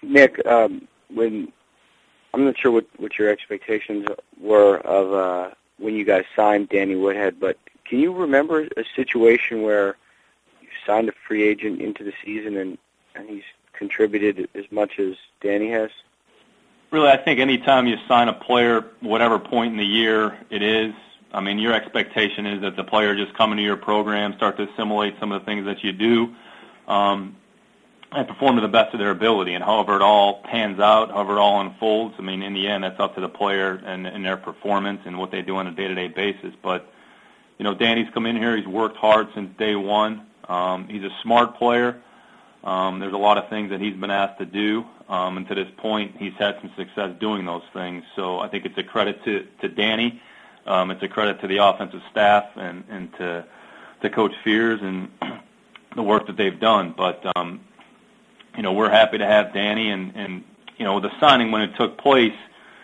Nick, when I'm not sure what your expectations were of when you guys signed Danny Woodhead, but can you remember a situation where you signed a free agent into the season and he's contributed as much as Danny has? Really, I think any time you sign a player, whatever point in the year it is, I mean, your expectation is that the player just come into your program, start to assimilate some of the things that you do, and perform to the best of their ability. And however it all pans out, however it all unfolds, I mean, in the end, that's up to the player and their performance and what they do on a day-to-day basis. But, you know, Danny's come in here. He's worked hard since day one. He's a smart player. There's a lot of things that he's been asked to do, and to this point, he's had some success doing those things. So I think it's a credit to Danny. It's a credit to the offensive staff and to Coach Fears and the work that they've done. But, you know, we're happy to have Danny. And you know, the signing, when it took place,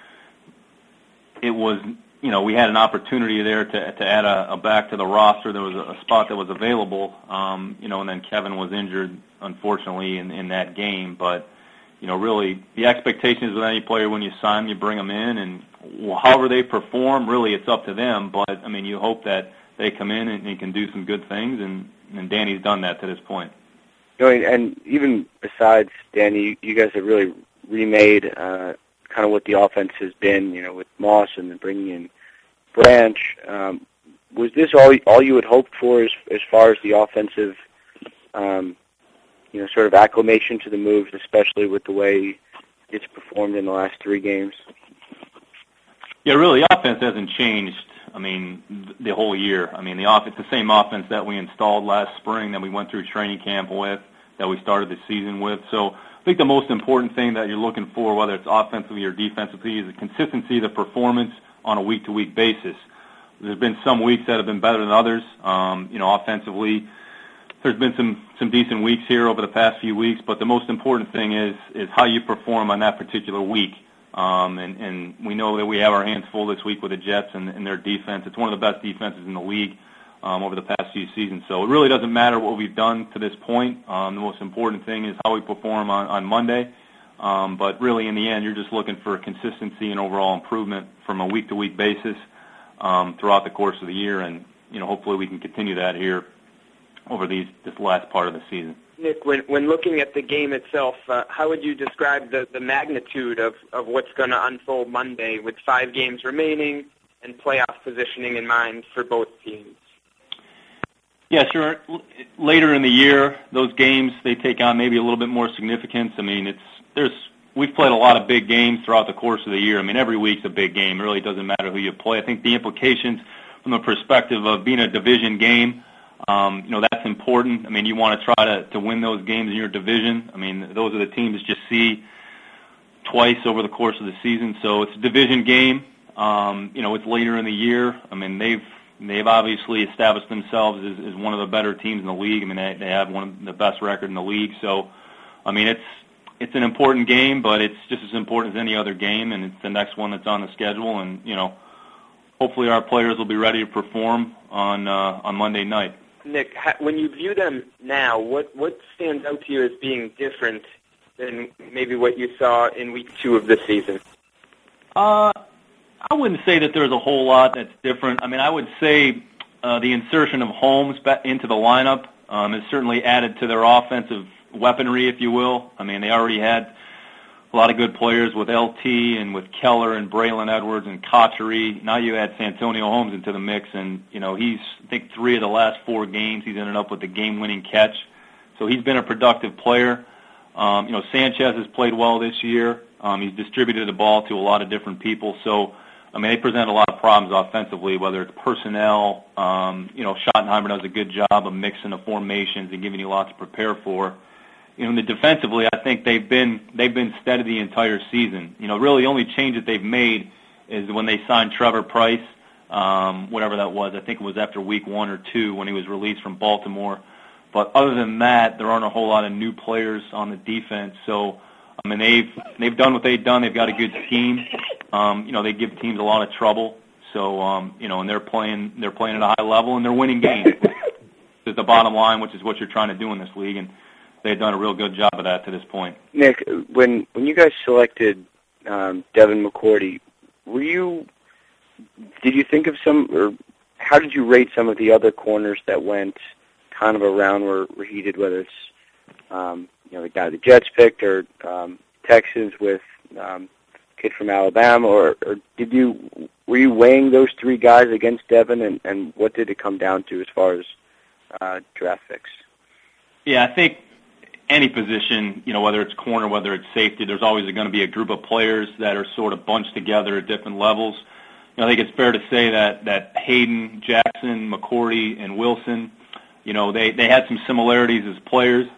it was, you know, we had an opportunity there to add a back to the roster. There was a spot that was available, you know, and then Kevin was injured, unfortunately, in that game. But, you know, really, the expectations with any player when you sign them, you bring them in, and however they perform, really, it's up to them. But, I mean, you hope that they come in and they can do some good things, and Danny's done that to this point. You know, and even besides Danny, you guys have really remade kind of what the offense has been, you know, with Moss and then bringing in Branch. Was this all you had hoped for as far as the offensive, you know, sort of acclimation to the moves, especially with the way it's performed in the last 3 games? Yeah, really, the offense hasn't changed, I mean, the whole year. I mean, it's the same offense that we installed last spring, that we went through training camp with, that we started the season with. So I think the most important thing that you're looking for, whether it's offensively or defensively, is the consistency of the performance on a week-to-week basis. There's been some weeks that have been better than others. You know, offensively, there's been some decent weeks here over the past few weeks, but the most important thing is how you perform on that particular week. And we know that we have our hands full this week with the Jets and their defense. It's one of the best defenses in the league over the past few seasons. So it really doesn't matter what we've done to this point. The most important thing is how we perform on Monday. But really, in the end, you're just looking for consistency and overall improvement from a week-to-week basis throughout the course of the year. And, you know, hopefully we can continue that here over this last part of the season. Nick, when looking at the game itself, how would you describe the magnitude of what's going to unfold Monday with 5 games remaining and playoff positioning in mind for both teams? Yeah, sure. Later in the year, those games, they take on maybe a little bit more significance. I mean, we've played a lot of big games throughout the course of the year. I mean, every week's a big game. It really doesn't matter who you play. I think the implications from the perspective of being a division game, you know, that's important. I mean, you want to try to win those games in your division. I mean, those are the teams that you see twice over the course of the season. So it's a division game. You know, it's later in the year. I mean, they've obviously established themselves as one of the better teams in the league. I mean, they have one of the best record in the league. So, I mean, it's an important game, but it's just as important as any other game, and it's the next one that's on the schedule. And, you know, hopefully our players will be ready to perform on Monday night. Nick, when you view them now, what stands out to you as being different than maybe what you saw in week 2 of the season? I wouldn't say that there's a whole lot that's different. I mean, I would say the insertion of Holmes back into the lineup has certainly added to their offensive weaponry, if you will. I mean, they already had a lot of good players with LT and with Keller and Braylon Edwards and Cotchery. Now you add Santonio Holmes into the mix, and, you know, he's, I think, 3 of the last 4 games he's ended up with the game-winning catch. So he's been a productive player. You know, Sanchez has played well this year. He's distributed the ball to a lot of different people. So, I mean, they present a lot of problems offensively, whether it's personnel. You know, Schottenheimer does a good job of mixing the formations and giving you lots to prepare for. You know, and defensively, I think they've been steady the entire season. You know, really the only change that they've made is when they signed Trevor Price, whatever that was. I think it was after week 1 or 2 when he was released from Baltimore. But other than that, there aren't a whole lot of new players on the defense. So, I mean, they've done what they've done. They've got a good scheme. You know, they give teams a lot of trouble. So, you know, and they're playing at a high level and they're winning games. Is the bottom line, which is what you're trying to do in this league. And they've done a real good job of that to this point. Nick, when you guys selected Devin McCourty, did you think of or how did you rate some of the other corners that went kind of around where he did, whether it's the guy the Jets picked or Texans with kid from Alabama, or were you weighing those three guys against Devin, and what did it come down to as far as draft picks? Yeah, I think any position, whether it's corner, whether it's safety, there's always going to be a group of players that are sort of bunched together at different levels. I think it's fair to say that Hayden, Jackson, McCourty, and Wilson, they had some similarities as players.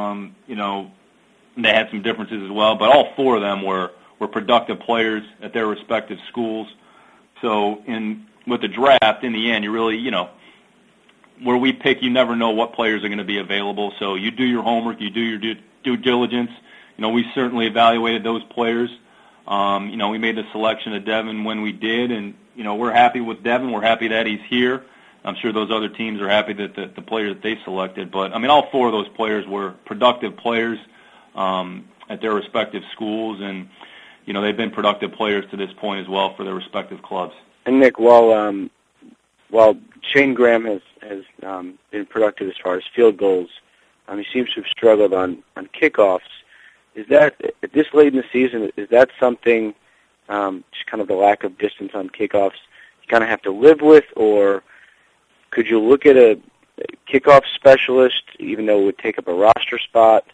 They had some differences as well, but all four of them were productive players at their respective schools. So with the draft, in the end, you really, where we pick, you never know what players are going to be available. So you do your homework, you do your due diligence. We certainly evaluated those players. We made the selection of Devin when we did, and, we're happy with Devin. We're happy that he's here. I'm sure those other teams are happy that the player that they selected. But, all four of those players were productive players at their respective schools, and, they've been productive players to this point as well for their respective clubs. And, Nick, while Shane Graham has been productive as far as field goals, he seems to have struggled on kickoffs. Is that, at this late in the season, is that something, just kind of the lack of distance on kickoffs, you kind of have to live with, or could you look at a kickoff specialist, even though it would take up a roster spot,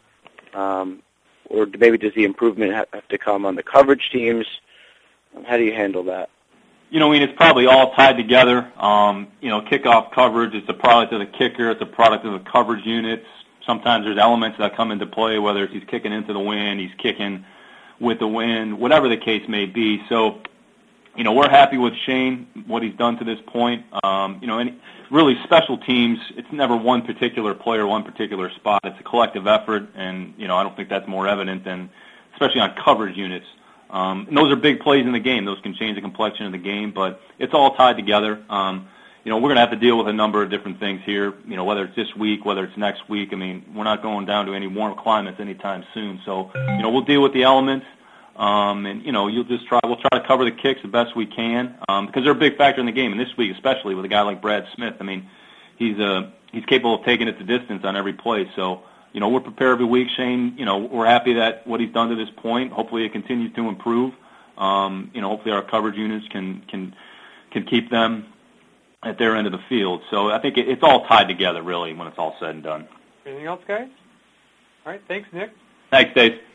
or maybe does the improvement have to come on the coverage teams? How do you handle that? It's probably all tied together. Kickoff coverage, it's a product of the kicker, it's a product of the coverage units. Sometimes there's elements that come into play, whether it's he's kicking into the wind, he's kicking with the wind, whatever the case may be. So, we're happy with Shane, what he's done to this point. And really special teams, it's never one particular player, one particular spot. It's a collective effort, and, I don't think that's more evident than, especially on coverage units. And those are big plays in the game. Those can change the complexion of the game, but it's all tied together. We're going to have to deal with a number of different things here, whether it's this week, whether it's next week. We're not going down to any warm climates anytime soon. So, we'll deal with the elements, and, we'll try to cover the kicks the best we can, because they're a big factor in the game. And this week, especially with a guy like Brad Smith, he's capable of taking it to distance on every play. So, we're prepared every week, Shane. We're happy that what he's done to this point. Hopefully it continues to improve. Hopefully our coverage units can keep them at their end of the field. So I think it's all tied together, really, when it's all said and done. Anything else, guys? All right, thanks, Nick. Thanks, Dave.